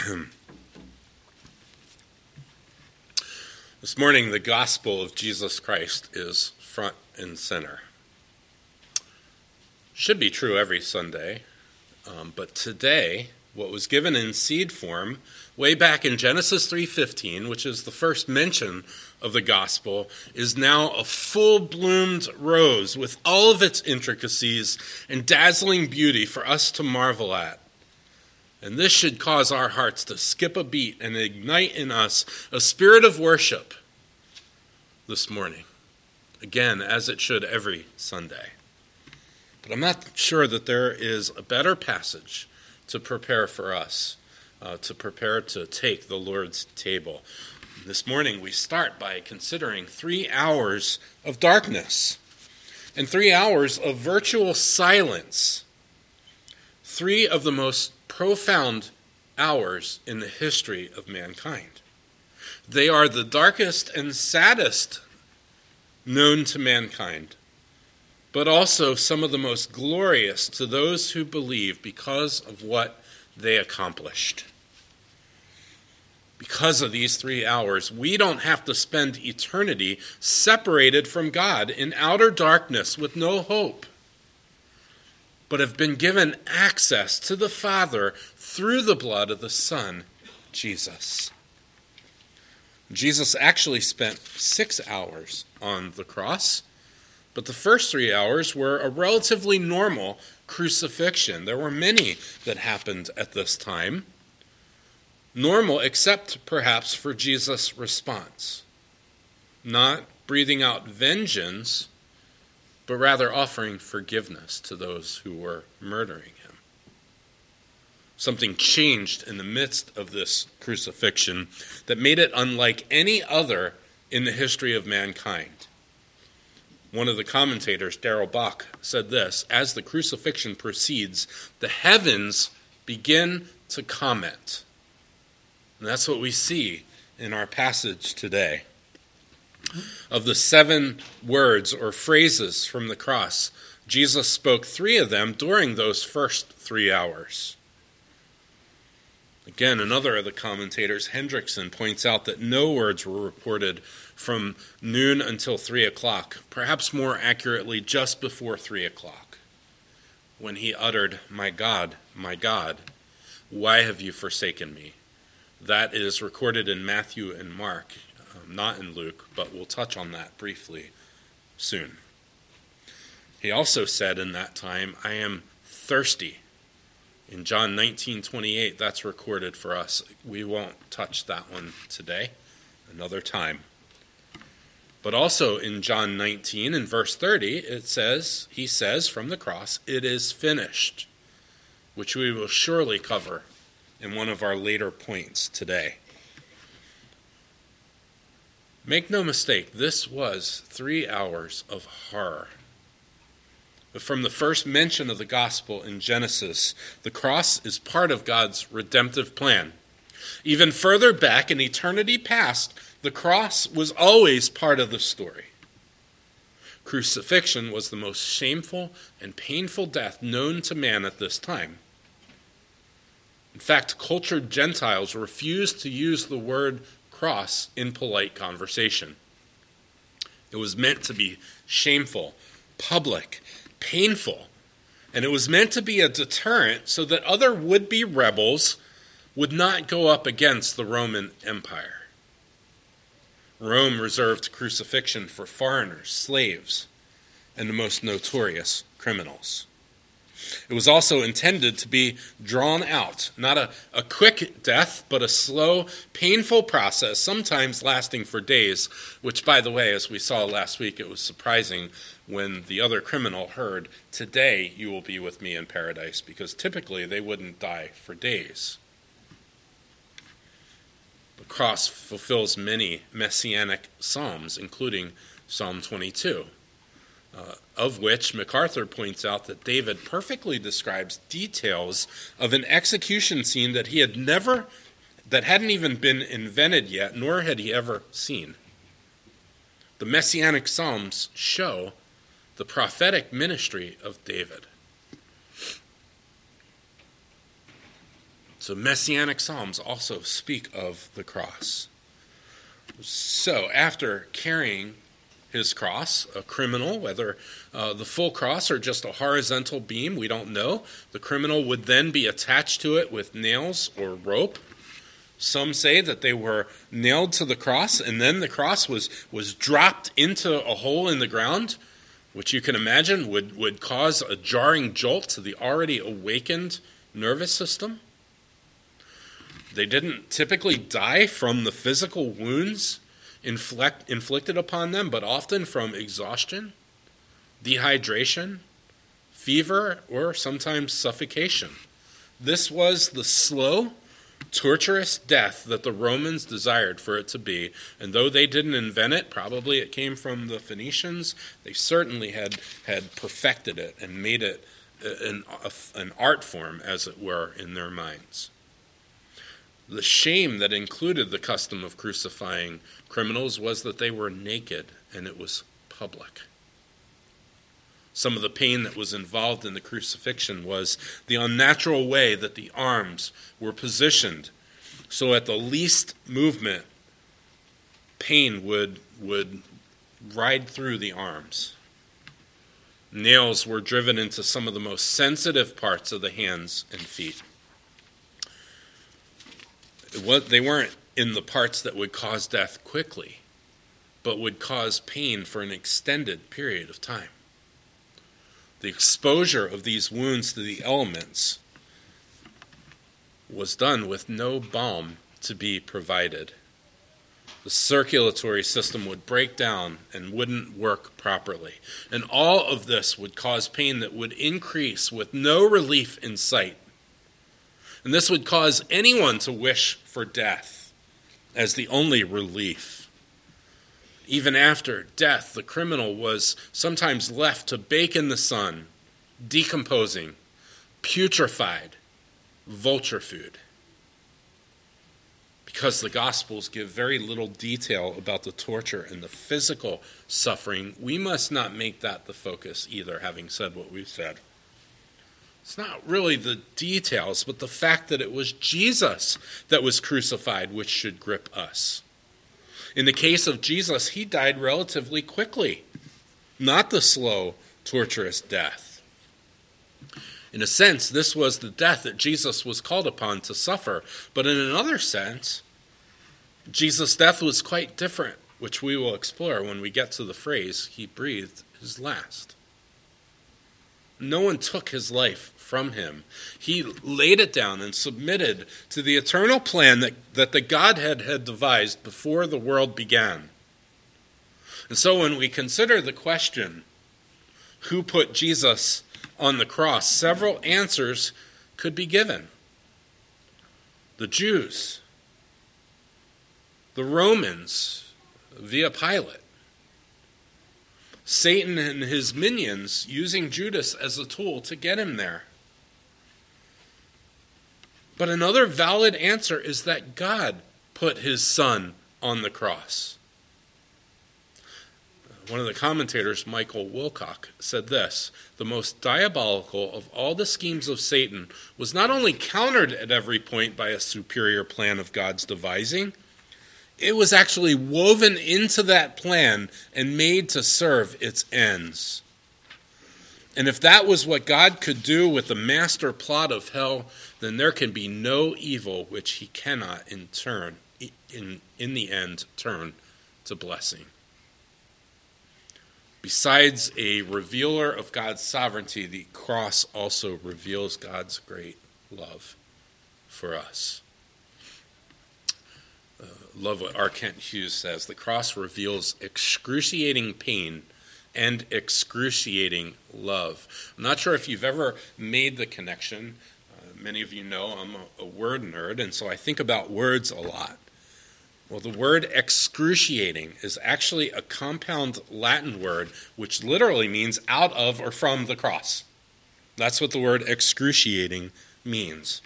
This morning, the gospel of Jesus Christ is front and center. Should be true every Sunday, but today, what was given in seed form way back in Genesis 3:15, which is the first mention of the gospel, is now a full-bloomed rose with all of its intricacies and dazzling beauty for us to marvel at. And this should cause our hearts to skip a beat and ignite in us a spirit of worship this morning. Again, as it should every Sunday. But I'm not sure that there is a better passage to prepare for us, to prepare to take the Lord's table. This morning we start by considering 3 hours of darkness and 3 hours of virtual silence. 3 of the most profound hours in the history of mankind. They are the darkest and saddest known to mankind, but also some of the most glorious to those who believe because of what they accomplished. Because of these 3 hours, we don't have to spend eternity separated from God in outer darkness with no hope, but have been given access to the Father through the blood of the Son, Jesus. Jesus actually spent 6 hours on the cross, but the first 3 hours were a relatively normal crucifixion. There were many that happened at this time. Normal, except perhaps for Jesus' response. Not breathing out vengeance, but rather offering forgiveness to those who were murdering him. Something changed in the midst of this crucifixion that made it unlike any other in the history of mankind. One of the commentators, Darrell Bock, said this: as the crucifixion proceeds, the heavens begin to comment. And that's what we see in our passage today. Of the 7 words or phrases from the cross, Jesus spoke 3 of them during those first 3 hours. Again, another of the commentators, Hendrickson, points out that no words were reported from noon until 3 o'clock, perhaps more accurately just before 3 o'clock, when he uttered, my God, why have you forsaken me?" That is recorded in Matthew and Mark, not in Luke, but we'll touch on that briefly soon. He also said in that time, "I am thirsty." In John 19:28, that's recorded for us. We won't touch that one today, another time. But also in John 19 and verse 30, he says from the cross, "It is finished," which we will surely cover in one of our later points today. Make no mistake, this was 3 hours of horror. But from the first mention of the gospel in Genesis, the cross is part of God's redemptive plan. Even further back in eternity past, the cross was always part of the story. Crucifixion was the most shameful and painful death known to man at this time. In fact, cultured Gentiles refused to use the word cross in polite conversation. It was meant to be shameful, public, painful, and it was meant to be a deterrent so that other would-be rebels would not go up against the Roman Empire. Rome reserved crucifixion for foreigners, slaves, and the most notorious criminals. It was also intended to be drawn out, not a quick death, but a slow, painful process, sometimes lasting for days, which, by the way, as we saw last week, it was surprising when the other criminal heard, "Today you will be with me in paradise," because typically they wouldn't die for days. The cross fulfills many messianic psalms, including Psalm 22. Of which MacArthur points out that David perfectly describes details of an execution scene that hadn't even been invented yet, nor had he ever seen. The Messianic Psalms show the prophetic ministry of David. So messianic psalms also speak of the cross. So after carrying his cross, a criminal, whether the full cross or just a horizontal beam, we don't know, the criminal would then be attached to it with nails or rope. Some say that they were nailed to the cross, and then the cross was dropped into a hole in the ground, which you can imagine would cause a jarring jolt to the already awakened nervous system. They didn't typically die from the physical wounds inflicted upon them, but often from exhaustion, dehydration, fever, or sometimes suffocation. This was the slow, torturous death that the Romans desired for it to be, and though they didn't invent it, probably it came from the Phoenicians, they certainly had perfected it and made it an art form, as it were, in their minds. The shame that included the custom of crucifying criminals was that they were naked and it was public. Some of the pain that was involved in the crucifixion was the unnatural way that the arms were positioned. So at the least movement, pain would ride through the arms. Nails were driven into some of the most sensitive parts of the hands and feet. They weren't in the parts that would cause death quickly, but would cause pain for an extended period of time. The exposure of these wounds to the elements was done with no balm to be provided. The circulatory system would break down and wouldn't work properly. And all of this would cause pain that would increase with no relief in sight. And this would cause anyone to wish for death as the only relief. Even after death, the criminal was sometimes left to bake in the sun, decomposing, putrefied, vulture food. Because the Gospels give very little detail about the torture and the physical suffering, we must not make that the focus either, having said what we've said. It's not really the details, but the fact that it was Jesus that was crucified which should grip us. In the case of Jesus, he died relatively quickly, not the slow, torturous death. In a sense, this was the death that Jesus was called upon to suffer, but in another sense, Jesus' death was quite different, which we will explore when we get to the phrase, he breathed his last. No one took his life from him. He laid it down and submitted to the eternal plan that the Godhead had devised before the world began. And so when we consider the question, who put Jesus on the cross, several answers could be given. The Jews, the Romans via Pilate, Satan and his minions using Judas as a tool to get him there. But another valid answer is that God put his son on the cross. One of the commentators, Michael Wilcock, said this: the most diabolical of all the schemes of Satan was not only countered at every point by a superior plan of God's devising, it was actually woven into that plan and made to serve its ends. And if that was what God could do with the master plot of hell, then there can be no evil which he cannot in the end turn to blessing. Besides a revealer of God's sovereignty, the cross also reveals God's great love for us. Love what R. Kent Hughes says. The cross reveals excruciating pain and excruciating love. I'm not sure if you've ever made the connection. Many of you know I'm a word nerd, and so I think about words a lot. Well, the word excruciating is actually a compound Latin word which literally means out of or from the cross. That's what the word excruciating means.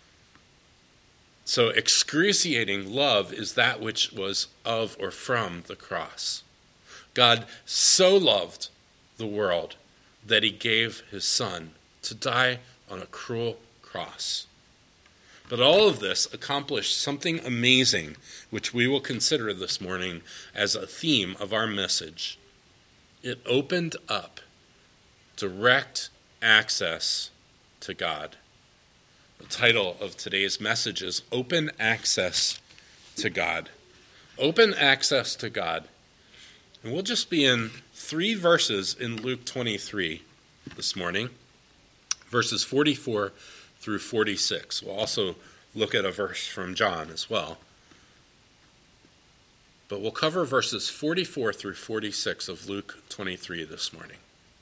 So excruciating love is that which was of or from the cross. God so loved the world that he gave his son to die on a cruel cross. But all of this accomplished something amazing, which we will consider this morning as a theme of our message. It opened up direct access to God. The title of today's message is Open Access to God. Open access to God. And we'll just be in 3 verses in Luke 23 this morning, verses 44 through 46. We'll also look at a verse from John as well. But we'll cover verses 44 through 46 of Luke 23 this morning.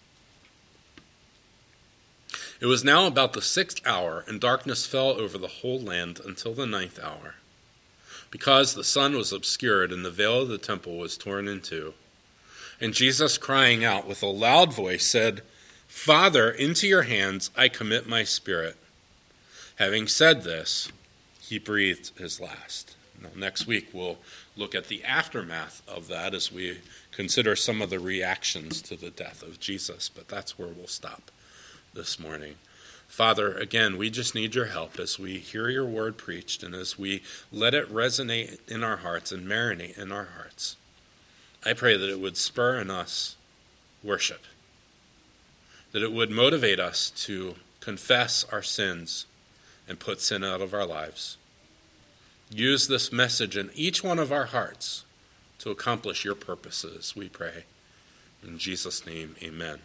It was now about the 6th hour, and darkness fell over the whole land until the 9th hour, because the sun was obscured and the veil of the temple was torn in two. And Jesus, crying out with a loud voice, said, "Father, into your hands I commit my spirit." Having said this, he breathed his last. Now, next week we'll look at the aftermath of that as we consider some of the reactions to the death of Jesus, but that's where we'll stop this morning. Father, again, we just need your help as we hear your word preached and as we let it resonate in our hearts and marinate in our hearts. I pray that it would spur in us worship, that it would motivate us to confess our sins and put sin out of our lives. Use this message in each one of our hearts to accomplish your purposes, we pray. In Jesus' name, amen.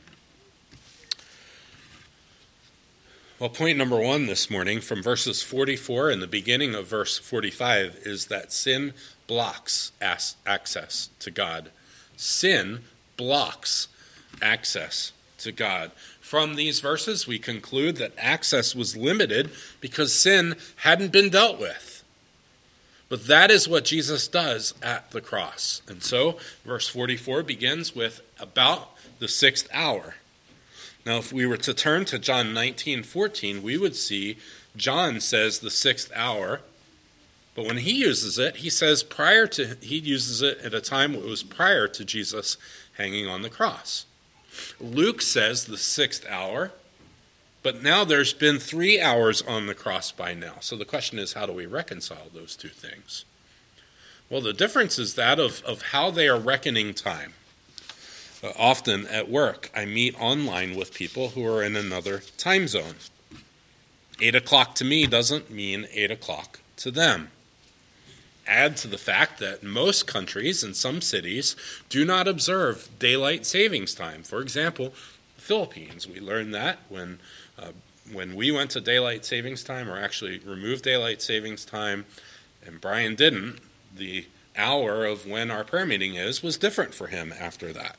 Well, point number 1 this morning from verses 44 and the beginning of verse 45 is that sin blocks access to God. Sin blocks access to God. From these verses, we conclude that access was limited because sin hadn't been dealt with. But that is what Jesus does at the cross. And so, verse 44 begins with about the 6th hour. Now, if we were to turn to John 19:14, we would see John says the 6th hour, but when he uses it, he uses it at a time it was prior to Jesus hanging on the cross. Luke says the 6th hour, but now there's been 3 hours on the cross by now. So the question is, how do we reconcile those two things? Well, the difference is that of how they are reckoning time. Often at work, I meet online with people who are in another time zone. 8 o'clock to me doesn't mean 8 o'clock to them. Add to the fact that most countries and some cities do not observe daylight savings time. For example, the Philippines. We learned that when we went to daylight savings time, or actually removed daylight savings time, and Brian didn't, the hour of when our prayer meeting was different for him after that.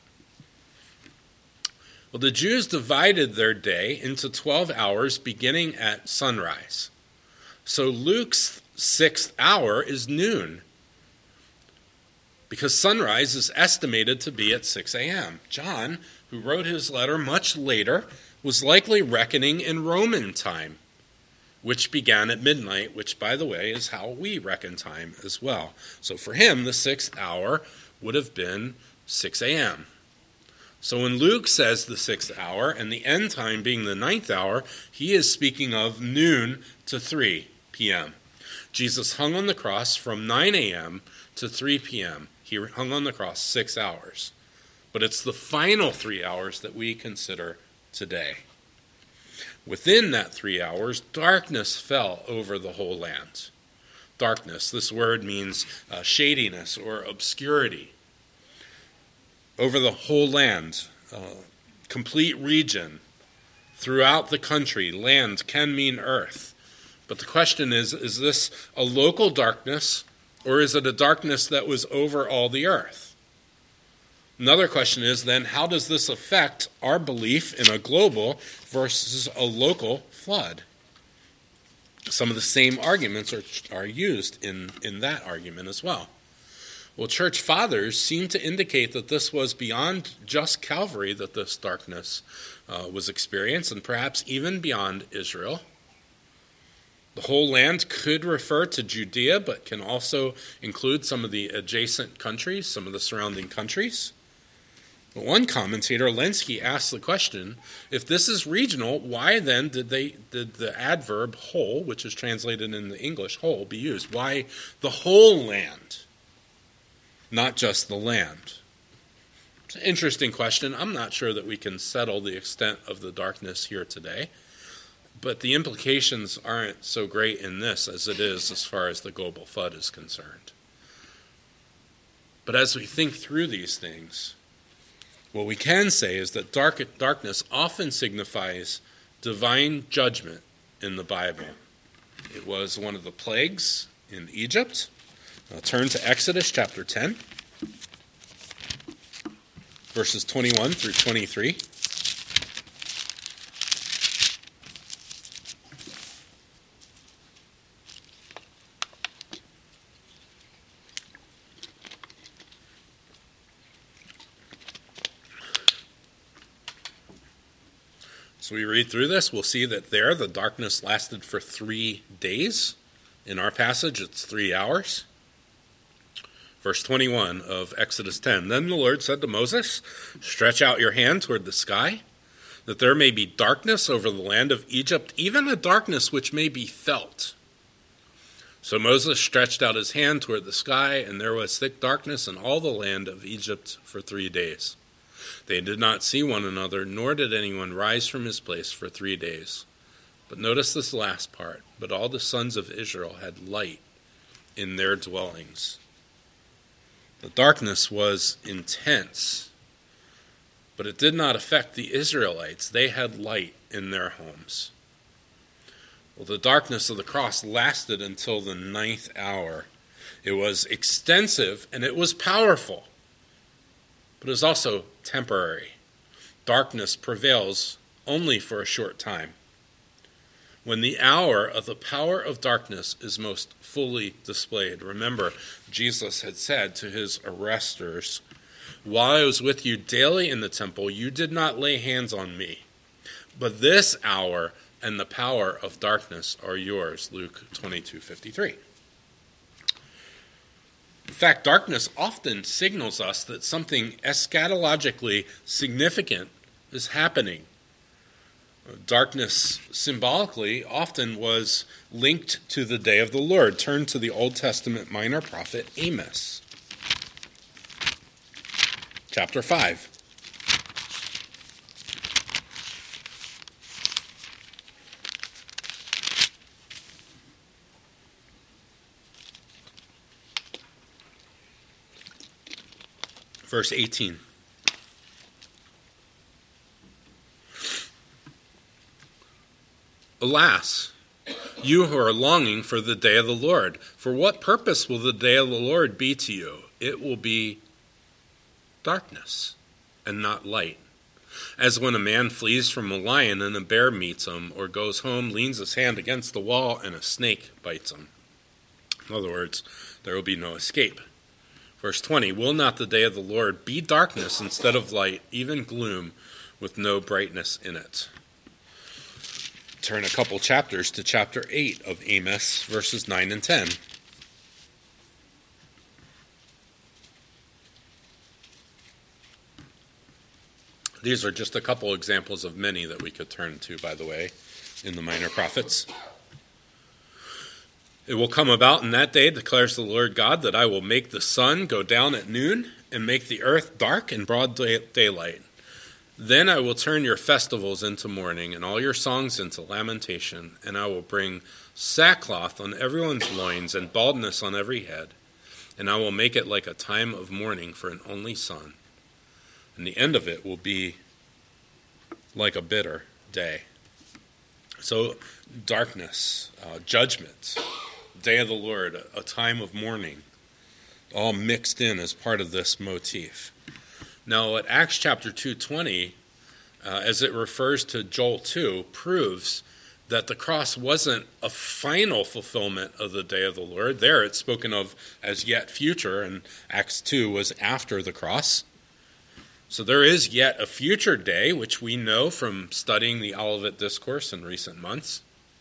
Well, the Jews divided their day into 12 hours beginning at sunrise. So Luke's 6th hour is noon, because sunrise is estimated to be at 6 a.m. John, who wrote his letter much later, was likely reckoning in Roman time, which began at midnight, which, by the way, is how we reckon time as well. So for him, the 6th hour would have been 6 a.m. So when Luke says the 6th hour, and the end time being the 9th hour, he is speaking of noon to 3 p.m. Jesus hung on the cross from 9 a.m. to 3 p.m. He hung on the cross 6 hours. But it's the final 3 hours that we consider today. Within that 3 hours, darkness fell over the whole land. Darkness, this word means shadiness or obscurity. Over the whole land, complete region, throughout the country. Land can mean earth. But the question is this a local darkness, or is it a darkness that was over all the earth? Another question is then, how does this affect our belief in a global versus a local flood? Some of the same arguments are used in that argument as well. Well, church fathers seem to indicate that this was beyond just Calvary that this darkness was experienced, and perhaps even beyond Israel. The whole land could refer to Judea, but can also include some of the adjacent countries, some of the surrounding countries. But one commentator, Lenski, asked the question, if this is regional, why then did the adverb whole, which is translated in the English whole, be used? Why the whole land, not just the land? It's an interesting question. I'm not sure that we can settle the extent of the darkness here today, but the implications aren't so great in this as it is as far as the global flood is concerned. But as we think through these things, what we can say is that darkness often signifies divine judgment in the Bible. It was one of the plagues in Egypt. Now turn to Exodus chapter 10, verses 21 through 23. So we read through this, we'll see that there the darkness lasted for 3 days. In our passage, it's 3 hours. Verse 21 of Exodus 10, Then the Lord said to Moses, Stretch out your hand toward the sky, that there may be darkness over the land of Egypt, even a darkness which may be felt. So Moses stretched out his hand toward the sky, and there was thick darkness in all the land of Egypt for 3 days. They did not see one another, nor did anyone rise from his place for 3 days. But notice this last part. But all the sons of Israel had light in their dwellings. The darkness was intense, but it did not affect the Israelites. They had light in their homes. Well, the darkness of the cross lasted until the 9th hour. It was extensive and it was powerful, but it was also temporary. Darkness prevails only for a short time. When the hour of the power of darkness is most fully displayed. Remember, Jesus had said to his arresters, While I was with you daily in the temple, you did not lay hands on me. But this hour and the power of darkness are yours. Luke 22:53. In fact, darkness often signals us that something eschatologically significant is happening. Darkness symbolically often was linked to the day of the Lord. Turn to the Old Testament minor prophet Amos, chapter 5. Verse 18. Alas, you who are longing for the day of the Lord, for what purpose will the day of the Lord be to you? It will be darkness and not light. As when a man flees from a lion and a bear meets him, or goes home, leans his hand against the wall, and a snake bites him. In other words, there will be no escape. Verse 20, Will not the day of the Lord be darkness instead of light, even gloom with no brightness in it? Turn a couple chapters to chapter 8 of Amos, verses 9 and 10. These are just a couple examples of many that we could turn to, by the way, in the minor prophets. It will come about in that day, declares the Lord God, that I will make the sun go down at noon and make the earth dark in broad daylight. Then I will turn your festivals into mourning and all your songs into lamentation, and I will bring sackcloth on everyone's loins and baldness on every head, and I will make it like a time of mourning for an only son. And the end of it will be like a bitter day. So darkness, judgment, day of the Lord, a time of mourning, all mixed in as part of this motif. Now, at Acts chapter 2:20, as it refers to Joel 2, proves that the cross wasn't a final fulfillment of the day of the Lord. There it's spoken of as yet future, and Acts 2 was after the cross. So there is yet a future day, which we know from studying the Olivet Discourse in recent months.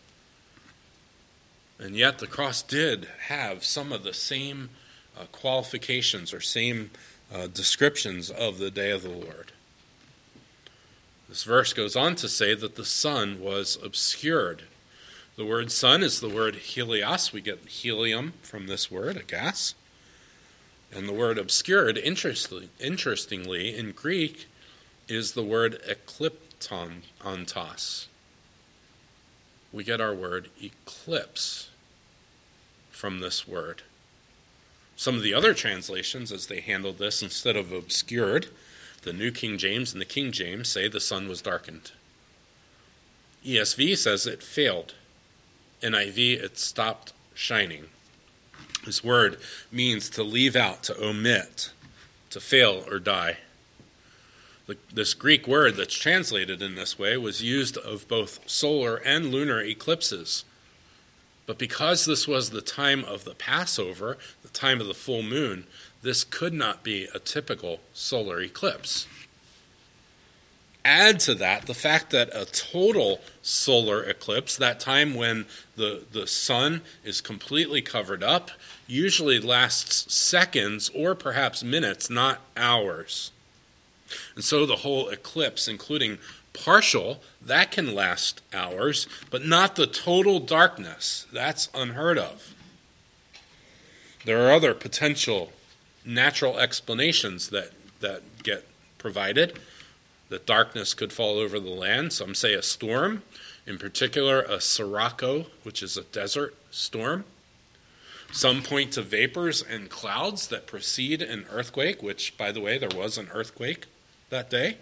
And yet the cross did have some of the same qualifications or same descriptions of the day of the Lord. This verse goes on to say that the sun was obscured. The word sun is the word helios. We get helium from this word, a gas. And the word obscured, interestingly, in Greek, is the word ekliptontos. We get our word eclipse from this word. Some of the other translations, as they handled this, instead of obscured, the New King James and the King James say the sun was darkened. ESV says it failed. NIV, it stopped shining. This word means to leave out, to omit, to fail or die. This Greek word that's translated in this way was used of both solar and lunar eclipses. But because this was the time of the Passover, the time of the full moon, this could not be a typical solar eclipse. Add to that the fact that a total solar eclipse, that time when the sun is completely covered up, usually lasts seconds or perhaps minutes, not hours. And so the whole eclipse, including partial, that can last hours, but not the total darkness. That's unheard of. There are other potential natural explanations that get provided. That darkness could fall over the land. Some say a storm, in particular a sirocco, which is a desert storm. Some point to vapors and clouds that precede an earthquake, which, by the way, there was an earthquake that day.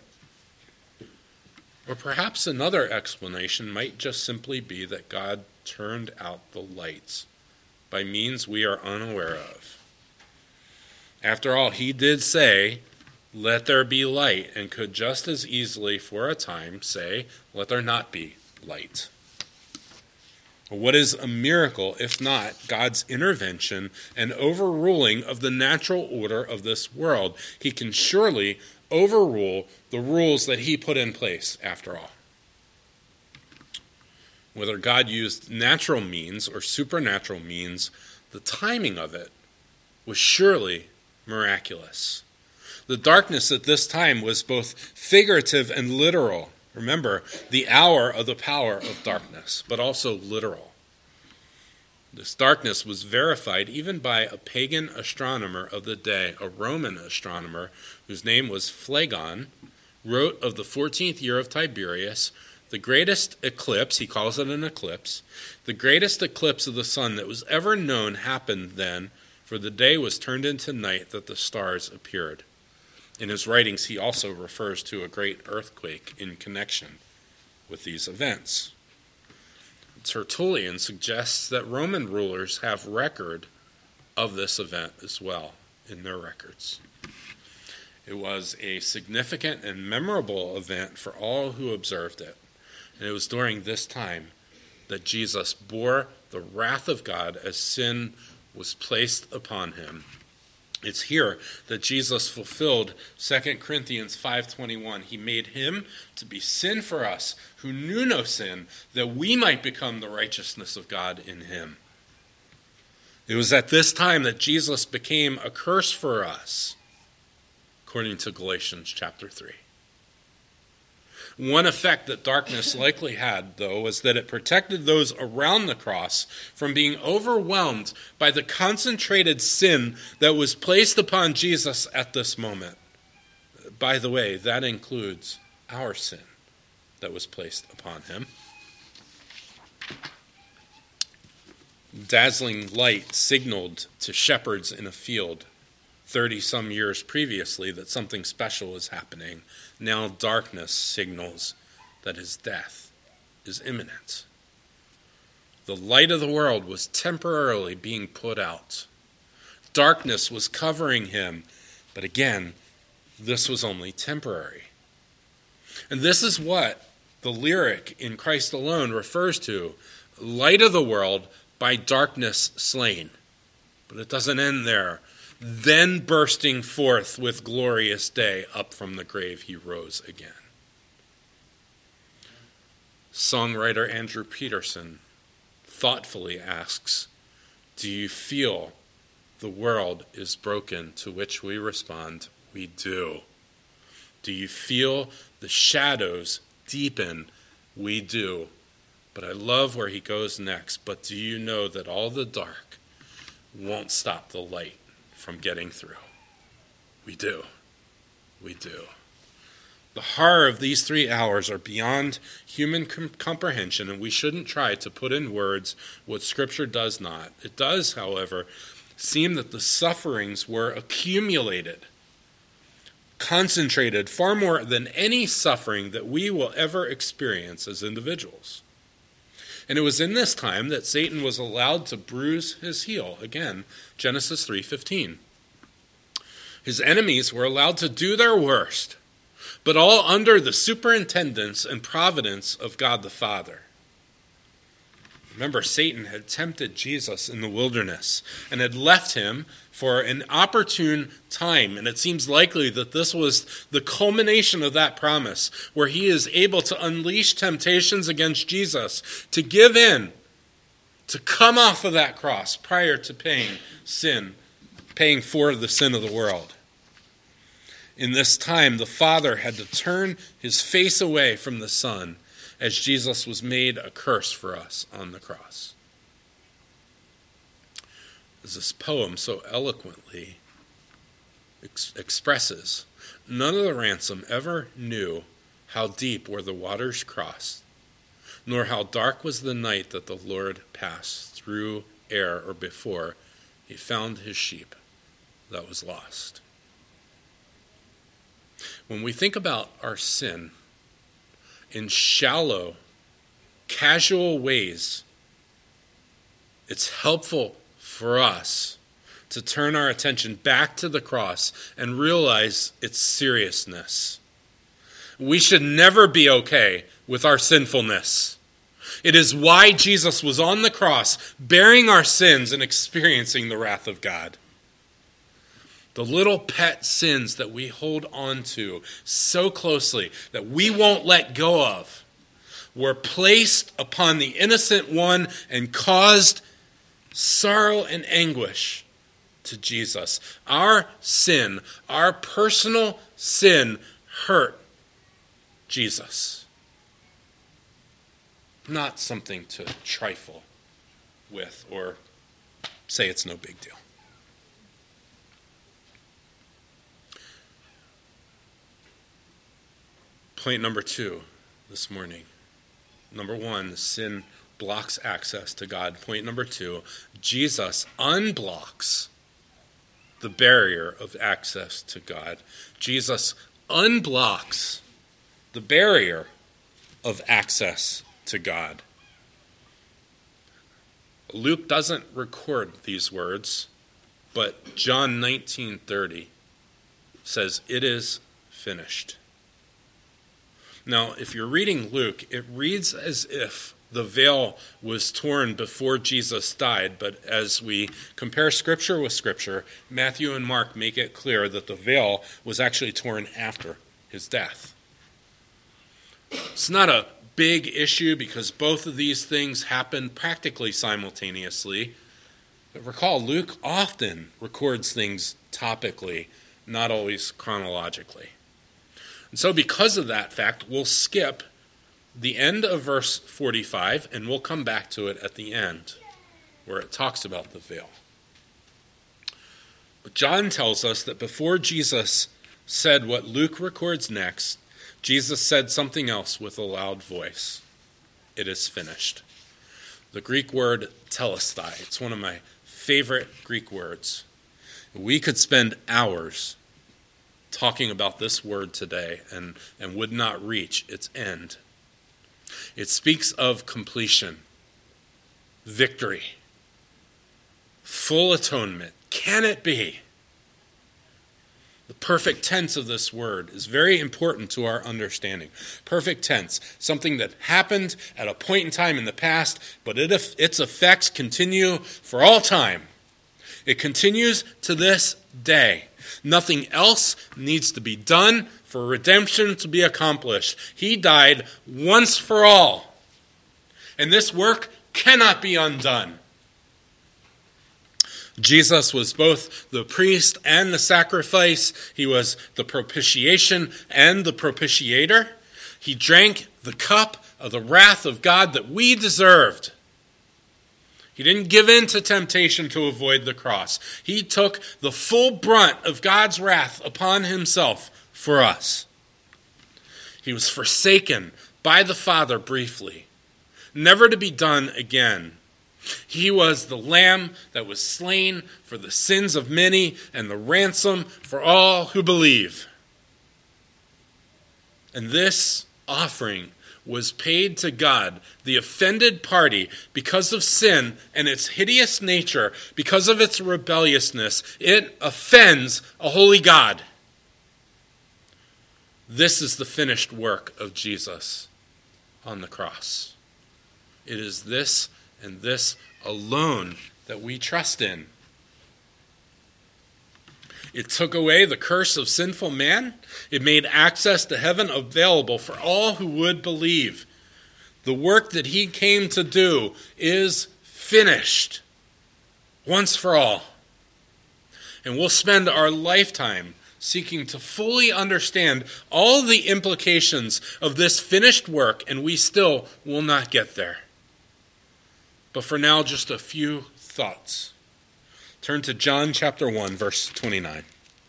Or perhaps another explanation might just simply be that God turned out the lights by means we are unaware of. After all, he did say, "Let there be light," and could just as easily for a time say, "Let there not be light." What is a miracle if not God's intervention and overruling of the natural order of this world? He can surely overrule the rules that he put in place, after all. Whether God used natural means or supernatural means, the timing of it was surely miraculous. The darkness at this time was both figurative and literal. Remember, the hour of the power of darkness, but also literal. This darkness was verified even by a pagan astronomer of the day, a Roman astronomer whose name was Phlegon, wrote of the 14th year of Tiberius, the greatest eclipse, he calls it an eclipse, the greatest eclipse of the sun that was ever known happened then, for the day was turned into night that the stars appeared. In his writings, he also refers to a great earthquake in connection with these events. Tertullian suggests that Roman rulers have record of this event as well in their records. It was a significant and memorable event for all who observed it. And it was during this time that Jesus bore the wrath of God as sin was placed upon him. It's here that Jesus fulfilled 2 Corinthians 5:21. He made him to be sin for us, who knew no sin, that we might become the righteousness of God in him. It was at this time that Jesus became a curse for us, according to Galatians chapter 3. One effect that darkness likely had, though, was that it protected those around the cross from being overwhelmed by the concentrated sin that was placed upon Jesus at this moment. By the way, that includes our sin that was placed upon him. Dazzling light signaled to shepherds in a field 30-some years previously that something special is happening. Now darkness signals that his death is imminent. The light of the world was temporarily being put out. Darkness was covering him, but again, this was only temporary. And this is what the lyric in Christ Alone refers to, light of the world by darkness slain. But it doesn't end there. Then bursting forth with glorious day, up from the grave he rose again. Songwriter Andrew Peterson thoughtfully asks, do you feel the world is broken, to which we respond, we do. Do you feel the shadows deepen? We do. But I love where he goes next. But do you know that all the dark won't stop the light from getting through? We do. We do. The horror of these 3 hours are beyond human comprehension, and we shouldn't try to put in words what Scripture does not. It does, however, seem that the sufferings were accumulated, concentrated far more than any suffering that we will ever experience as individuals. And it was in this time that Satan was allowed to bruise his heel. Again, Genesis 3:15. His enemies were allowed to do their worst, but all under the superintendence and providence of God the Father. Remember, Satan had tempted Jesus in the wilderness and had left him for an opportune time. And it seems likely that this was the culmination of that promise, where he is able to unleash temptations against Jesus, to give in, to come off of that cross prior to paying for the sin of the world. In this time, the Father had to turn his face away from the Son, as Jesus was made a curse for us on the cross. As this poem so eloquently expresses, none of the ransom ever knew how deep were the waters crossed, nor how dark was the night that the Lord passed through ere or before he found his sheep that was lost. When we think about our sin, in shallow, casual ways, it's helpful for us to turn our attention back to the cross and realize its seriousness. We should never be okay with our sinfulness. It is why Jesus was on the cross, bearing our sins and experiencing the wrath of God. The little pet sins that we hold on to so closely that we won't let go of were placed upon the innocent one and caused sorrow and anguish to Jesus. Our sin, our personal sin, hurt Jesus. Not something to trifle with or say it's no big deal. Point number 2 this morning. Number 1, sin blocks access to God. Point number 2, Jesus unblocks the barrier of access to God. Jesus unblocks the barrier of access to God. Luke doesn't record these words, but John 19:30 says, "It is finished." Now, if you're reading Luke, it reads as if the veil was torn before Jesus died, but as we compare Scripture with Scripture, Matthew and Mark make it clear that the veil was actually torn after his death. It's not a big issue because both of these things happened practically simultaneously. But recall, Luke often records things topically, not always chronologically. And so because of that fact, we'll skip the end of verse 45, and we'll come back to it at the end, where it talks about the veil. But John tells us that before Jesus said what Luke records next, Jesus said something else with a loud voice. It is finished. The Greek word telestai, it's one of my favorite Greek words. We could spend hours talking about this word today and would not reach its end. It speaks of completion, victory, full atonement. Can it be? The perfect tense of this word is very important to our understanding. Perfect tense, something that happened at a point in time in the past, but its effects continue for all time. It continues to this day. Nothing else needs to be done for redemption to be accomplished. He died once for all. And this work cannot be undone. Jesus was both the priest and the sacrifice. He was the propitiation and the propitiator. He drank the cup of the wrath of God that we deserved. He didn't give in to temptation to avoid the cross. He took the full brunt of God's wrath upon himself for us. He was forsaken by the Father briefly, never to be done again. He was the lamb that was slain for the sins of many and the ransom for all who believe. And this offering was paid to God, the offended party, because of sin and its hideous nature, because of its rebelliousness. It offends a holy God. This is the finished work of Jesus on the cross. It is this and this alone that we trust in. It took away the curse of sinful man. It made access to heaven available for all who would believe. The work that he came to do is finished once for all. And we'll spend our lifetime seeking to fully understand all the implications of this finished work, and we still will not get there. But for now, just a few thoughts. Turn to John chapter 1, verse 29.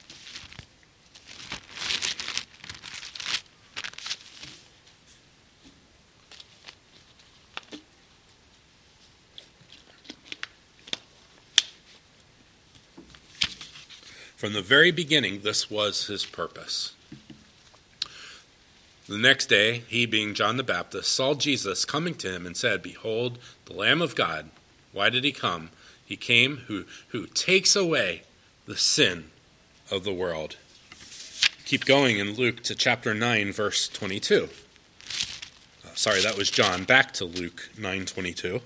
From the very beginning, this was his purpose. The next day, he, being John the Baptist, saw Jesus coming to him and said, "Behold, the Lamb of God." Why did he come? He came who takes away the sin of the world. Keep going in Luke to chapter 9, verse 22. Sorry, that was John. Back to Luke 9:22.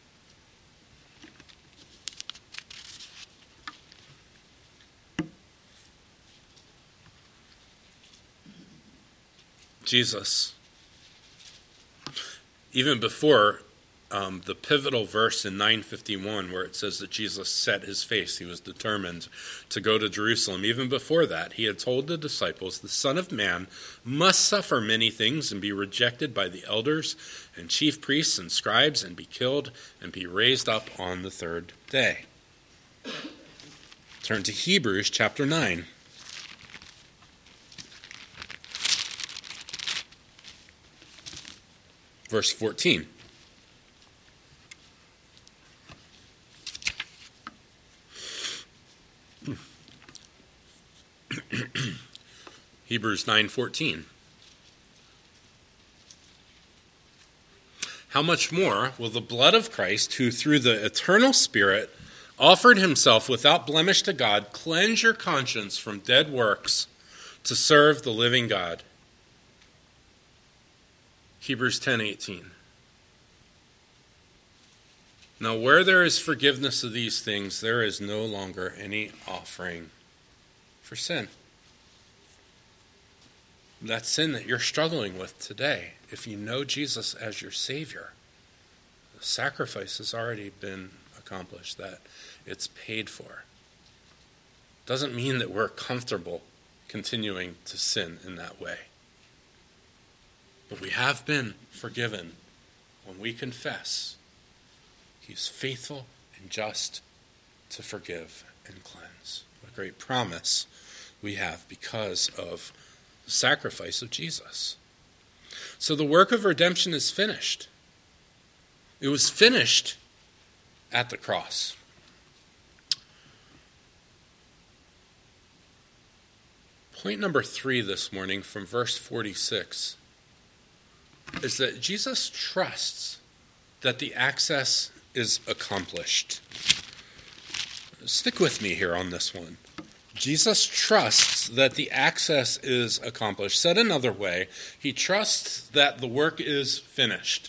Jesus, even before the pivotal verse in 9:51 where it says that Jesus set his face, he was determined to go to Jerusalem. Even before that, he had told the disciples, the Son of Man must suffer many things and be rejected by the elders and chief priests and scribes and be killed and be raised up on the third day. Turn to Hebrews chapter 9. Verse 14. Hebrews 9:14. How much more will the blood of Christ, who through the eternal Spirit offered himself without blemish to God, cleanse your conscience from dead works to serve the living God? Hebrews 10:18. Now where there is forgiveness of these things, there is no longer any offering for sin. That sin that you're struggling with today, if you know Jesus as your Savior, the sacrifice has already been accomplished, that it's paid for. Doesn't mean that we're comfortable continuing to sin in that way. But we have been forgiven when we confess. He's faithful and just to forgive and cleanse. What a great promise we have because of the sacrifice of Jesus. So the work of redemption is finished. It was finished at the cross. Point number 3 this morning from verse 46 is that Jesus trusts that the access is accomplished. Stick with me here on this one. Jesus trusts that the access is accomplished. Said another way, he trusts that the work is finished.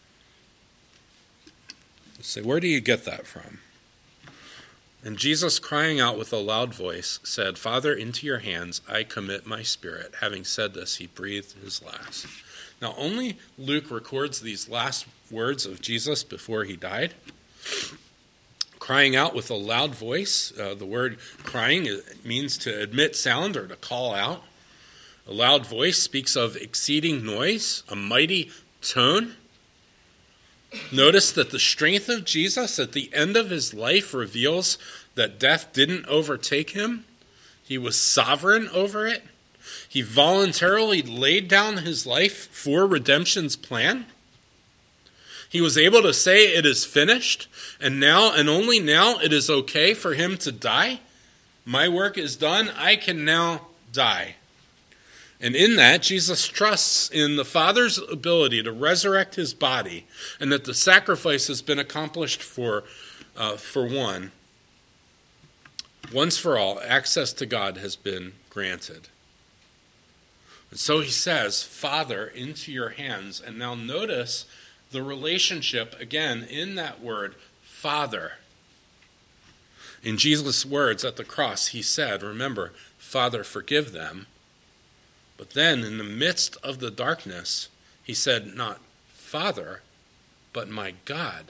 You say, where do you get that from? And Jesus, crying out with a loud voice, said, "Father, into your hands I commit my spirit." Having said this, he breathed his last. Now, only Luke records these last words of Jesus before he died. Crying out with a loud voice. The word crying means to emit sound or to call out. A loud voice speaks of exceeding noise, a mighty tone. Notice that the strength of Jesus at the end of his life reveals that death didn't overtake him. He was sovereign over it. He voluntarily laid down his life for redemption's plan. He was able to say it is finished, and now and only now it is okay for him to die. My work is done. I can now die. And in that, Jesus trusts in the Father's ability to resurrect his body, and that the sacrifice has been accomplished for one. Once for all, access to God has been granted. And so he says, Father, into your hands. And now notice the relationship, again, in that word, Father. In Jesus' words at the cross, he said, remember, Father, forgive them. But then in the midst of the darkness, he said, not Father, but my God,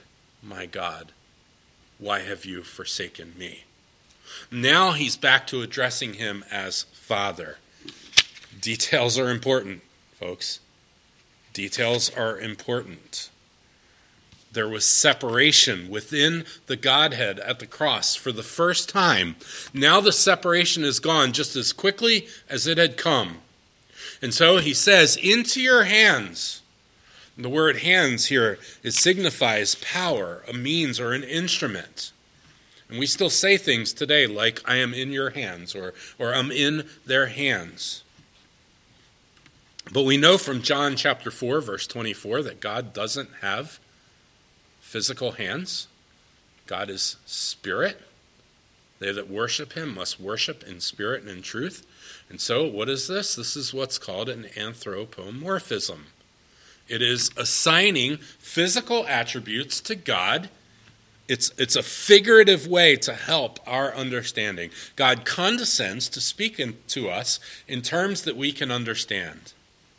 why have you forsaken me? Now he's back to addressing him as Father. Details are important, folks. Details are important. There was separation within the Godhead at the cross for the first time. Now the separation is gone just as quickly as it had come. And so he says, into your hands. The word hands here, it signifies power, a means, or an instrument. And we still say things today like, I am in your hands, or I'm in their hands. But we know from John chapter 4, verse 24, that God doesn't have physical hands. God is spirit. They that worship him must worship in spirit and in truth. And so what is this? This is what's called an anthropomorphism. It is assigning physical attributes to God. It's a figurative way to help our understanding. God condescends to speak to us in terms that we can understand.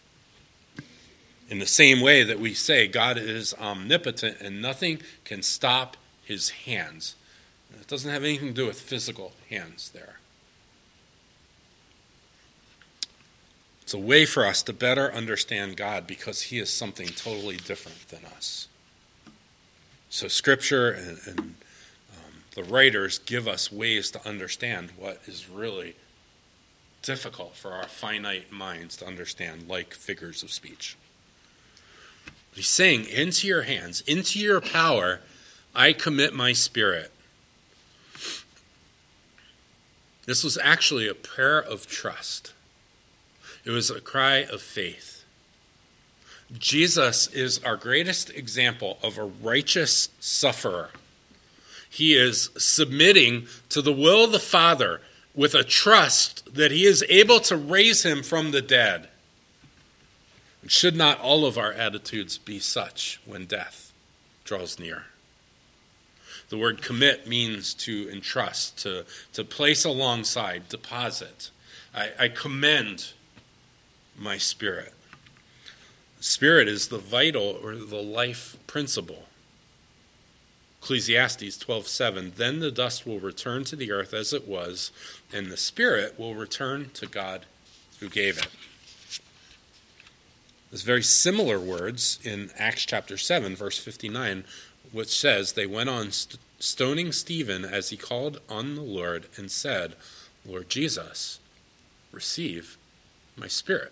In the same way that we say God is omnipotent and nothing can stop his hands. It doesn't have anything to do with physical hands there. It's a way for us to better understand God because he is something totally different than us. So Scripture and the writers give us ways to understand what is really difficult for our finite minds to understand, like figures of speech. He's saying, into your hands, into your power, I commit my spirit. This was actually a prayer of trust. It was a cry of faith. Jesus is our greatest example of a righteous sufferer. He is submitting to the will of the Father with a trust that he is able to raise him from the dead. And should not all of our attitudes be such when death draws near? The word commit means to entrust, to place alongside, deposit. I commend my spirit. Spirit is the vital or the life principle. Ecclesiastes 12:7, then the dust will return to the earth as it was, and the spirit will return to God who gave it. There's very similar words in Acts chapter 7, verse 59, which says, they went on stoning Stephen as he called on the Lord and said, Lord Jesus, receive my spirit.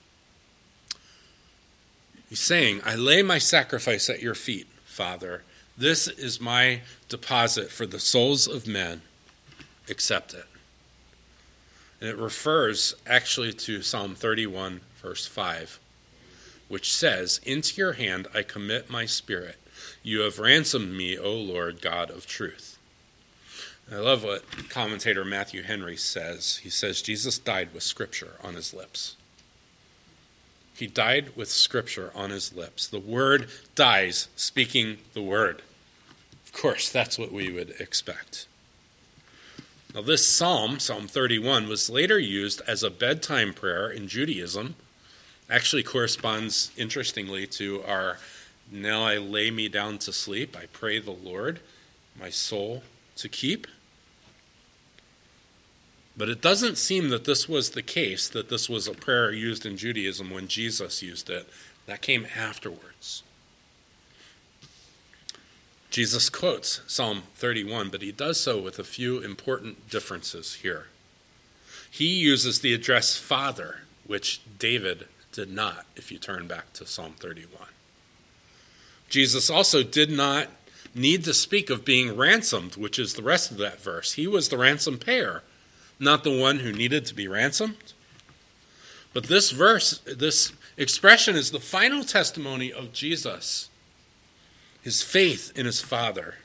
He's saying, I lay my sacrifice at your feet, Father. This is my deposit for the souls of men. Accept it. And it refers actually to Psalm 31, verse 5, which says, into your hand I commit my spirit. You have ransomed me, O Lord God of truth. I love what commentator Matthew Henry says. He says, Jesus died with Scripture on his lips. He died with Scripture on his lips. The Word dies speaking the Word. Of course, that's what we would expect. Now this psalm, Psalm 31, was later used as a bedtime prayer in Judaism. Actually corresponds, interestingly, to our, now I lay me down to sleep, I pray the Lord, my soul to keep. But it doesn't seem that this was the case, that this was a prayer used in Judaism when Jesus used it. That came afterwards. Jesus quotes Psalm 31, but he does so with a few important differences here. He uses the address Father, which David did not, if you turn back to Psalm 31. Jesus also did not need to speak of being ransomed, which is the rest of that verse. He was the ransom payer, not the one who needed to be ransomed. But this verse, this expression is the final testimony of Jesus, his faith in his Father.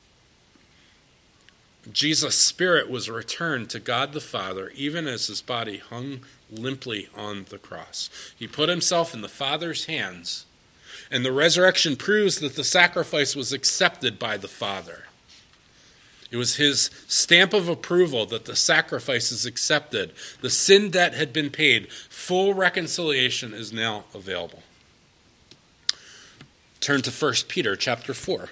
Jesus' spirit was returned to God the Father even as his body hung limply on the cross. He put himself in the Father's hands, and the resurrection proves that the sacrifice was accepted by the Father. It was his stamp of approval that the sacrifice is accepted. The sin debt had been paid. Full reconciliation is now available. Turn to 1 Peter chapter 4.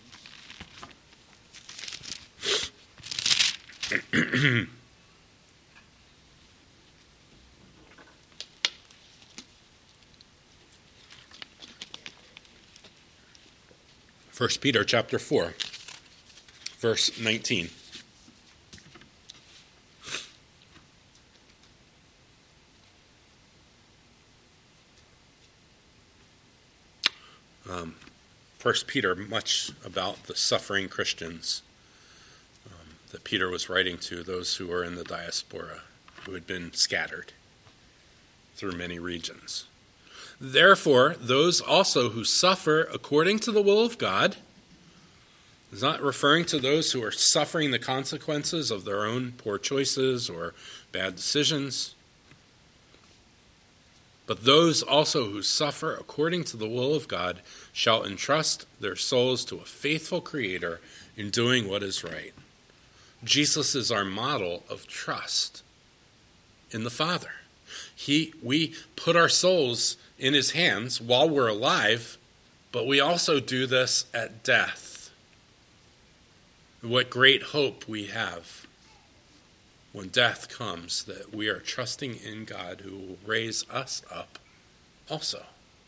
First Peter chapter 4, verse 19. First Peter, much about the suffering Christians that Peter was writing to, those who were in the diaspora, who had been scattered through many regions. Therefore, those also who suffer according to the will of God, is not referring to those who are suffering the consequences of their own poor choices or bad decisions, but those also who suffer according to the will of God shall entrust their souls to a faithful Creator in doing what is right. Jesus is our model of trust in the Father. We put our souls in his hands while we're alive, but we also do this at death. What great hope we have when death comes, that we are trusting in God who will raise us up also.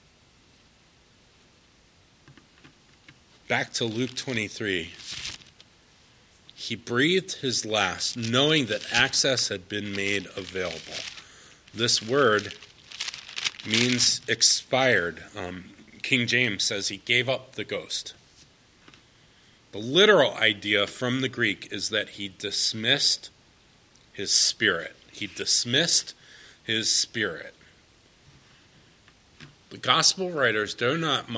Back to Luke 23. He breathed his last, knowing that access had been made available. This word means expired. King James says he gave up the ghost. The literal idea from the Greek is that he dismissed his spirit. He dismissed his spirit. The gospel writers do not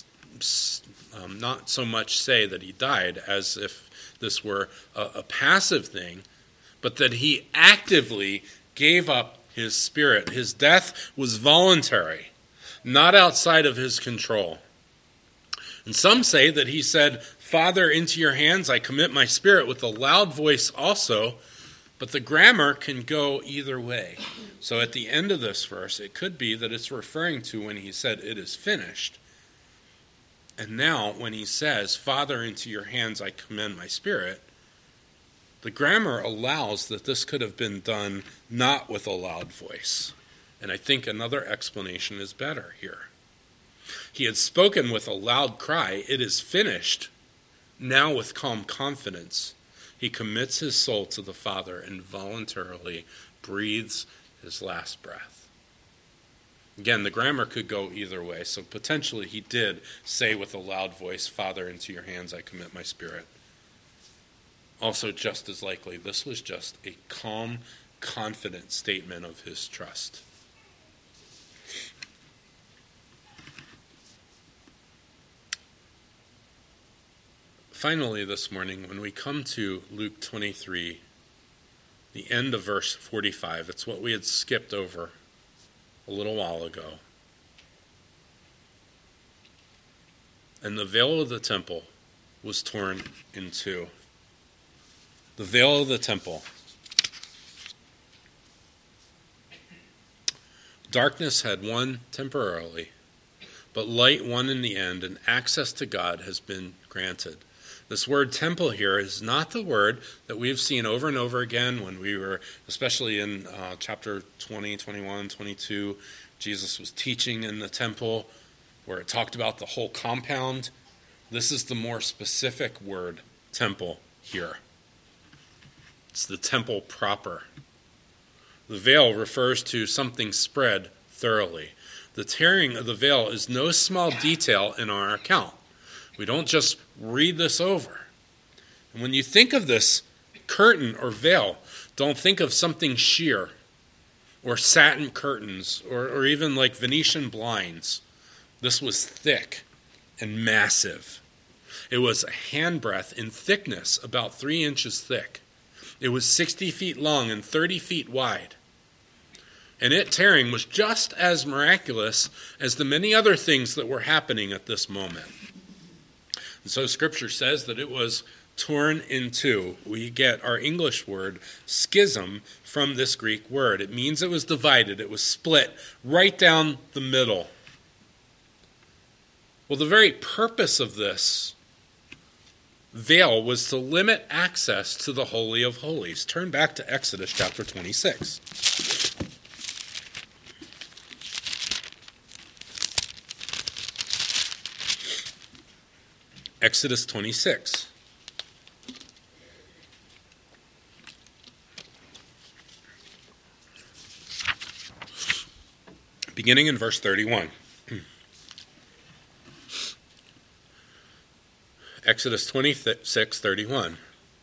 so much say that he died as if this were a passive thing, but that he actively gave up his spirit. His death was voluntary, not outside of his control. And some say that he said, "Father, into your hands I commit my spirit," with a loud voice also, but the grammar can go either way. So at the end of this verse, it could be that it's referring to when he said, "It is finished." And now when he says, "Father, into your hands I commend my spirit," the grammar allows that this could have been done not with a loud voice. And I think another explanation is better here. He had spoken with a loud cry, "It is finished." Now with calm confidence, he commits his soul to the Father and voluntarily breathes his last breath. Again, the grammar could go either way, so potentially he did say with a loud voice, "Father, into your hands I commit my spirit." Also, just as likely, this was just a calm, confident statement of his trust. Finally, this morning, when we come to Luke 23, the end of verse 45, it's what we had skipped over a little while ago. And the veil of the temple was torn in two. The veil of the temple. Darkness had won temporarily, but light won in the end, and access to God has been granted. This word temple here is not the word that we've seen over and over again when we were, especially in chapter 20, 21, 22, Jesus was teaching in the temple where it talked about the whole compound. This is the more specific word, temple, here. It's the temple proper. The veil refers to something spread thoroughly. The tearing of the veil is no small detail in our account. We don't just read this over. And when you think of this curtain or veil, don't think of something sheer or satin curtains or even like Venetian blinds. This was thick and massive. It was a handbreadth in thickness, about 3 inches thick. It was 60 feet long and 30 feet wide. And it tearing was just as miraculous as the many other things that were happening at this moment. And so Scripture says that it was torn in two. We get our English word schism from this Greek word. It means it was divided. It was split right down the middle. Well, the very purpose of this veil was to limit access to the Holy of Holies. Turn back to Exodus chapter 26. Exodus 26. Beginning in verse 31. Exodus 26:31.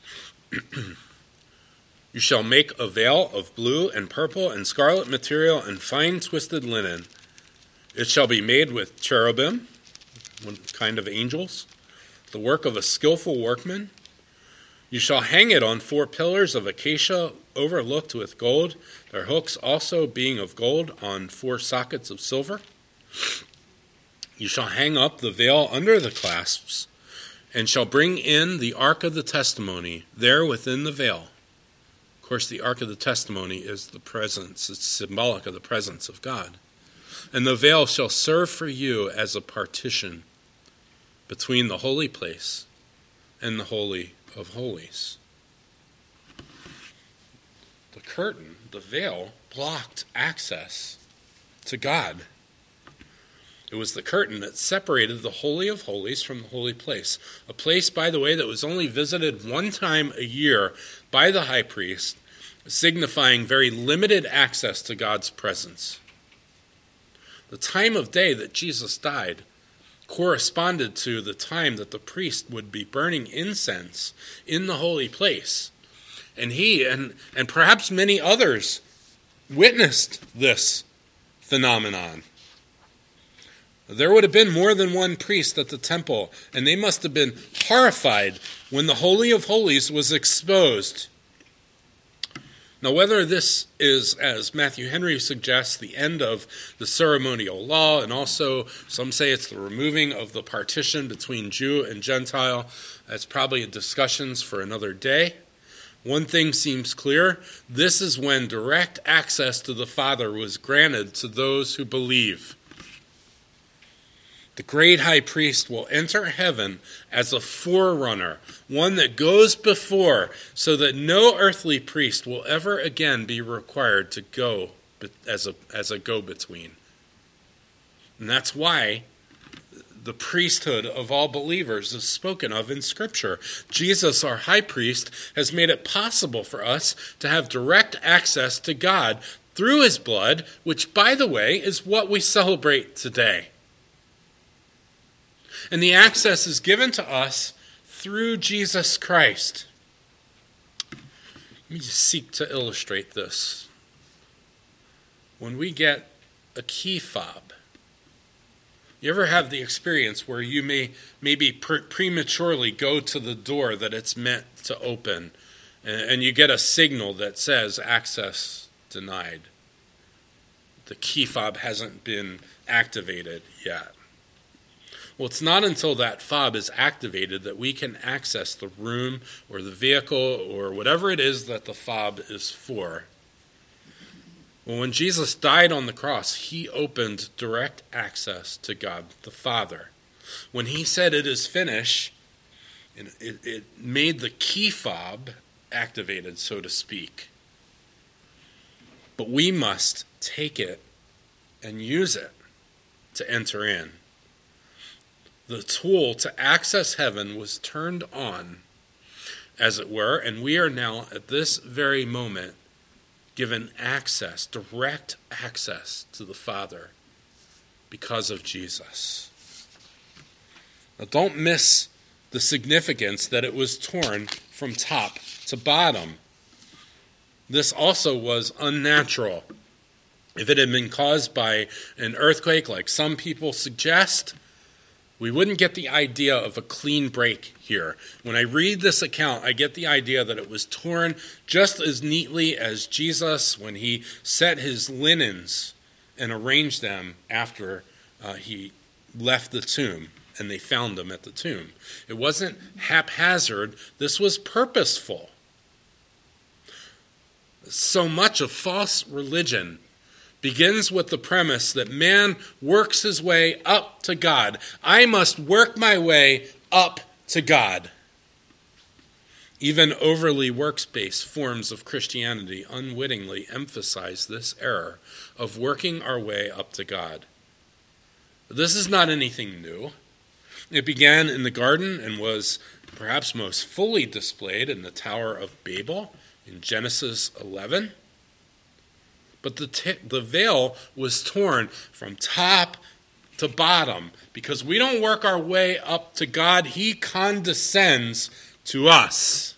You shall make a veil of blue and purple and scarlet material and fine twisted linen. It shall be made with cherubim, one kind of angels, the work of a skillful workman. You shall hang it on 4 pillars of acacia overlooked with gold, their hooks also being of gold on 4 sockets of silver. You shall hang up the veil under the clasps, and shall bring in the ark of the testimony there within the veil. Of course, the ark of the testimony is the presence. It's symbolic of the presence of God. And the veil shall serve for you as a partition between the holy place and the Holy of Holies. The curtain, the veil, blocked access to God. It was the curtain that separated the Holy of Holies from the holy place. A place, by the way, that was only visited one time a year by the high priest, signifying very limited access to God's presence. The time of day that Jesus died corresponded to the time that the priest would be burning incense in the holy place. And he and perhaps many others witnessed this phenomenon. There would have been more than one priest at the temple, and they must have been horrified when the Holy of Holies was exposed. Now, whether this is, as Matthew Henry suggests, the end of the ceremonial law, and also some say it's the removing of the partition between Jew and Gentile, that's probably discussions for another day. One thing seems clear: this is when direct access to the Father was granted to those who believe. The great high priest will enter heaven as a forerunner, one that goes before, so that no earthly priest will ever again be required to go as a go-between. And that's why the priesthood of all believers is spoken of in Scripture. Jesus, our high priest, has made it possible for us to have direct access to God through his blood, which, by the way, is what we celebrate today. And the access is given to us through Jesus Christ. Let me just seek to illustrate this. When we get a key fob, you ever have the experience where you maybe prematurely go to the door that it's meant to open, and you get a signal that says access denied? The key fob hasn't been activated yet. Well, it's not until that fob is activated that we can access the room or the vehicle or whatever it is that the fob is for. Well, when Jesus died on the cross, he opened direct access to God the Father. When he said it is finished, And it made the key fob activated, so to speak. But we must take it and use it to enter in. The tool to access heaven was turned on, as it were, and we are now at this very moment given access, direct access to the Father because of Jesus. Now don't miss the significance that it was torn from top to bottom. This also was unnatural. If it had been caused by an earthquake, like some people suggest, we wouldn't get the idea of a clean break here. When I read this account, I get the idea that it was torn just as neatly as Jesus when he set his linens and arranged them after he left the tomb and they found them at the tomb. It wasn't haphazard. This was purposeful. So much of false religion begins with the premise that man works his way up to God. I must work my way up to God. Even overly works-based forms of Christianity unwittingly emphasize this error of working our way up to God. But this is not anything new. It began in the garden and was perhaps most fully displayed in the Tower of Babel in Genesis 11. But the veil was torn from top to bottom because we don't work our way up to God. He condescends to us.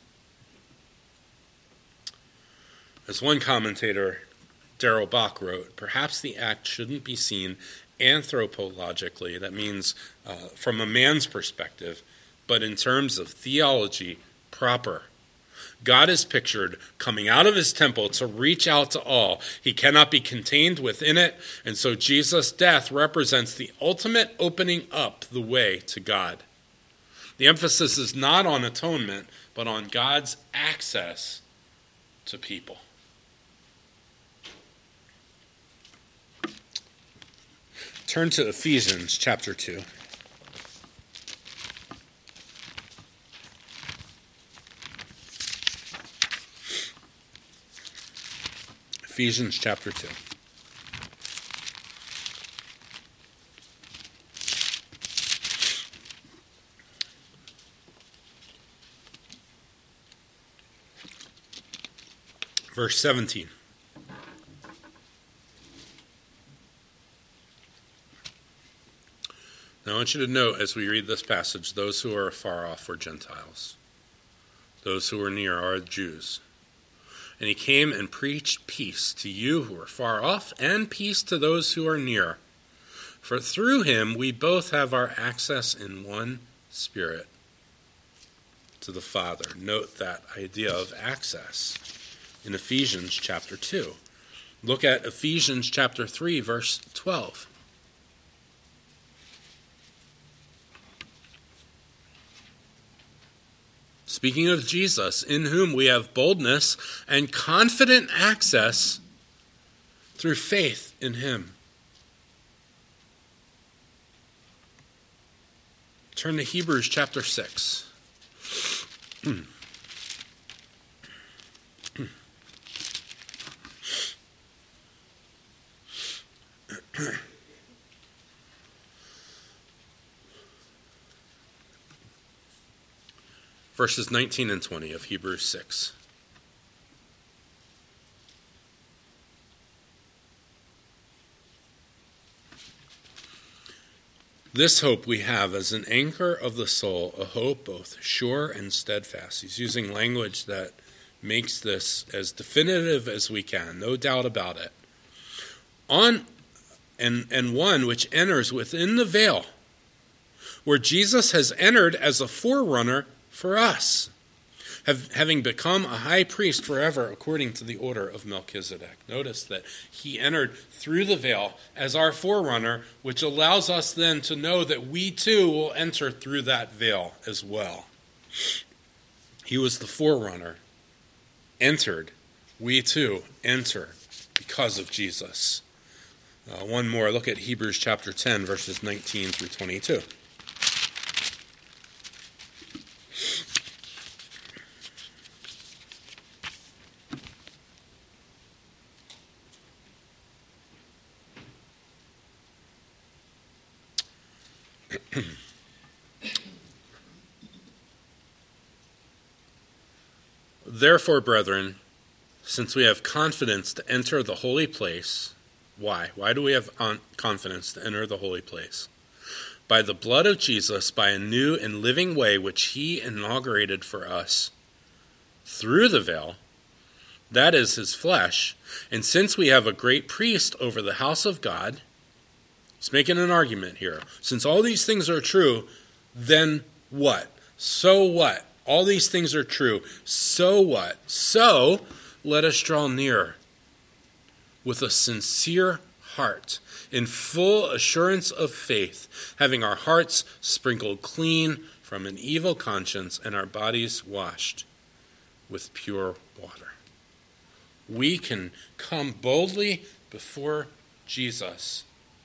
As one commentator, Darrell Bach, wrote, perhaps the act shouldn't be seen anthropologically, that means from a man's perspective, but in terms of theology proper. God is pictured coming out of his temple to reach out to all. He cannot be contained within it, and so Jesus' death represents the ultimate opening up the way to God. The emphasis is not on atonement, but on God's access to people. Turn to Ephesians chapter 2. Ephesians chapter 2. Verse 17. Now I want you to note as we read this passage, those who are far off were Gentiles. Those who were near are Jews. And he came and preached peace to you who are far off and peace to those who are near. For through him we both have our access in one Spirit to the Father. Note that idea of access in Ephesians chapter 2. Look at Ephesians chapter 3, verse 12. Speaking of Jesus, in whom we have boldness and confident access through faith in him. Turn to Hebrews chapter 6. Verses 19 and 20 of Hebrews 6. This hope we have as an anchor of the soul, a hope both sure and steadfast. He's using language that makes this as definitive as we can, no doubt about it. And one which enters within the veil, where Jesus has entered as a forerunner for us, having become a high priest forever according to the order of Melchizedek. Notice that he entered through the veil as our forerunner, which allows us then to know that we too will enter through that veil as well. He was the forerunner, entered. We too enter because of Jesus. One more, look at Hebrews chapter 10, verses 19 through 22. Therefore, brethren, since we have confidence to enter the holy place, why? Why do we have confidence to enter the holy place? By the blood of Jesus, by a new and living way which he inaugurated for us through the veil, that is his flesh. And since we have a great priest over the house of God, he's making an argument here. Since all these things are true, then what? So what? All these things are true. So what? So let us draw near with a sincere heart, in full assurance of faith, having our hearts sprinkled clean from an evil conscience and our bodies washed with pure water. We can come boldly before Jesus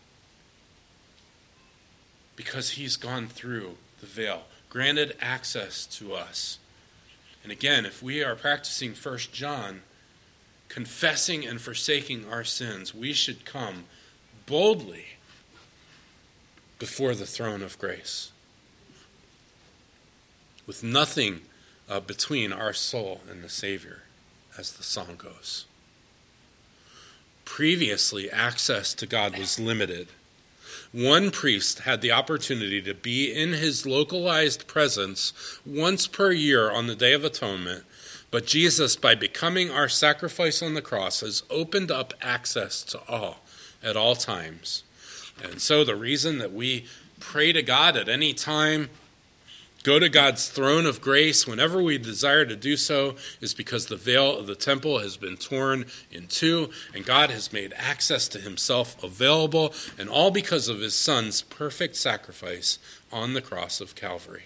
because he's gone through the veil, granted access to us. And again, if we are practicing 1 John, confessing and forsaking our sins, we should come boldly before the throne of grace, with nothing between our soul and the Savior, as the song goes. Previously, access to God was limited. One priest had the opportunity to be in his localized presence once per year on the Day of Atonement, but Jesus, by becoming our sacrifice on the cross, has opened up access to all at all times. And so the reason that we pray to God at any time, go to God's throne of grace whenever we desire to do so, is because the veil of the temple has been torn in two, and God has made access to himself available, and all because of his Son's perfect sacrifice on the cross of Calvary.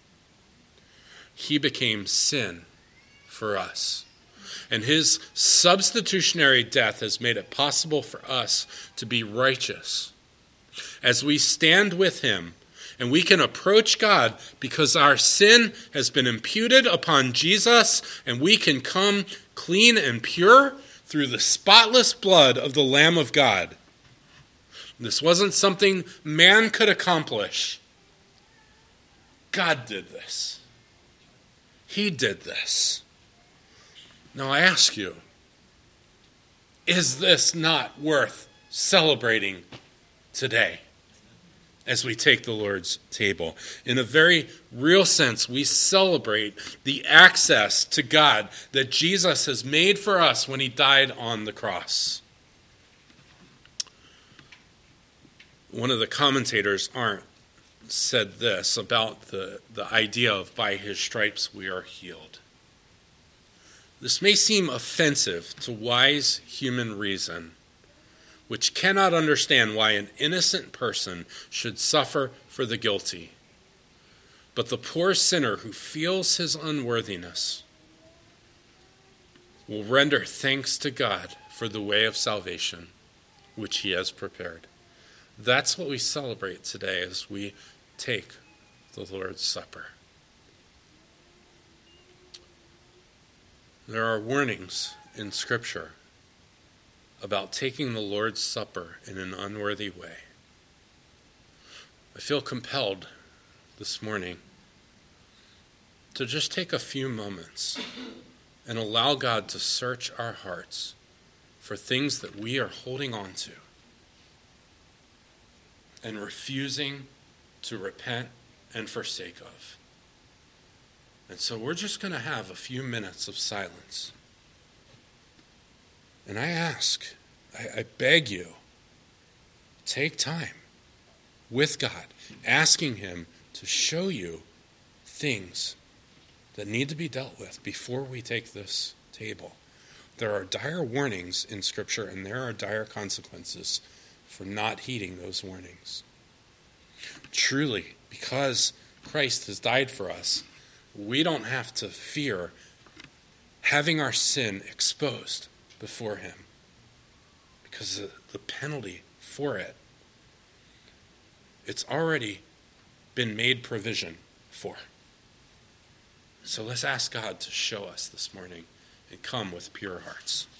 He became sin for us, and his substitutionary death has made it possible for us to be righteous as we stand with him. And we can approach God because our sin has been imputed upon Jesus, and we can come clean and pure through the spotless blood of the Lamb of God. This wasn't something man could accomplish. God did this. He did this. Now I ask you, is this not worth celebrating today? As we take the Lord's table, in a very real sense, we celebrate the access to God that Jesus has made for us when he died on the cross. One of the commentators, Arndt, said this about the idea of by his stripes we are healed. This may seem offensive to wise human reason, which cannot understand why an innocent person should suffer for the guilty. But the poor sinner who feels his unworthiness will render thanks to God for the way of salvation which he has prepared. That's what we celebrate today as we take the Lord's Supper. There are warnings in Scripture about taking the Lord's Supper in an unworthy way. I feel compelled this morning to just take a few moments and allow God to search our hearts for things that we are holding on to and refusing to repent and forsake of. And so we're just going to have a few minutes of silence. And I ask, I beg you, take time with God, asking him to show you things that need to be dealt with before we take this table. There are dire warnings in Scripture, and there are dire consequences for not heeding those warnings. Truly, because Christ has died for us, we don't have to fear having our sin exposed before him, because the penalty for it, it's already been made provision for. So let's ask God to show us this morning and come with pure hearts.